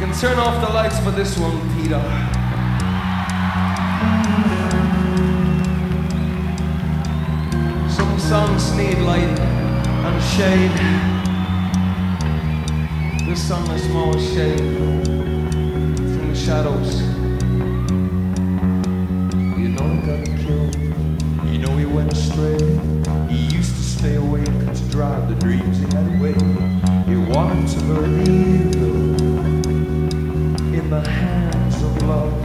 can turn off the lights for this one, Peter. Some songs need light and shade. This song is more shade from the shadows. You know he got killed. You know he went astray. He used to stay awake to drive the dreams he had away. He wanted to believe in the hands of love.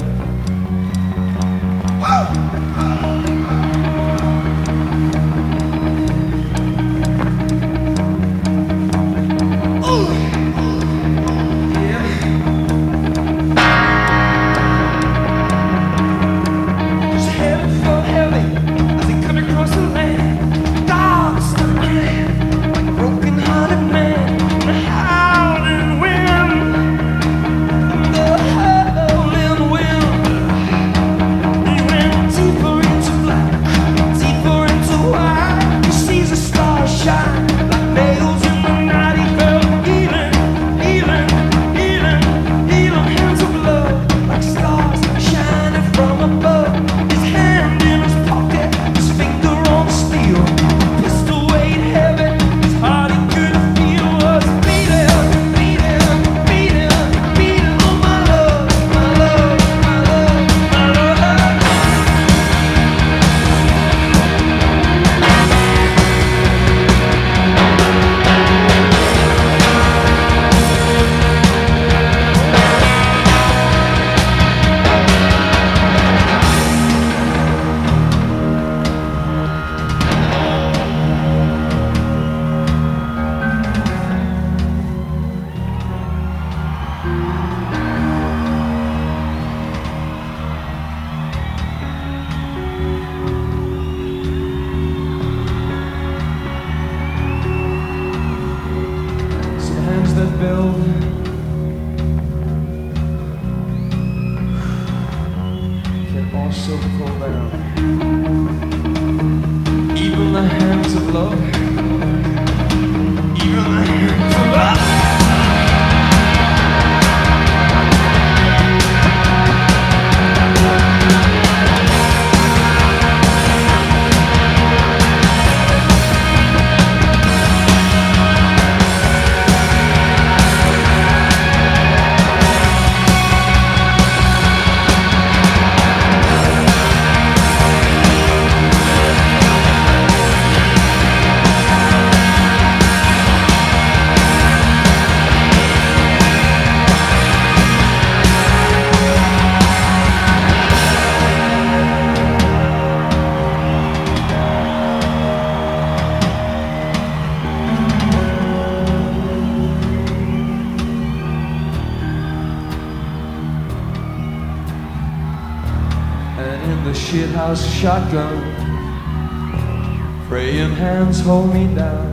Shithouse shotgun, praying hands hold me down.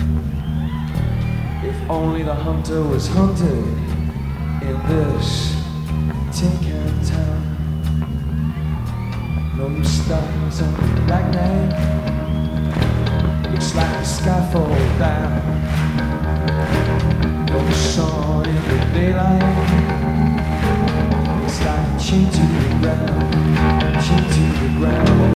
If only the hunter was hunted in this tin can town. No stars on the black man, looks like a scaffold down. No sun in the daylight, it's like a chain to the ground.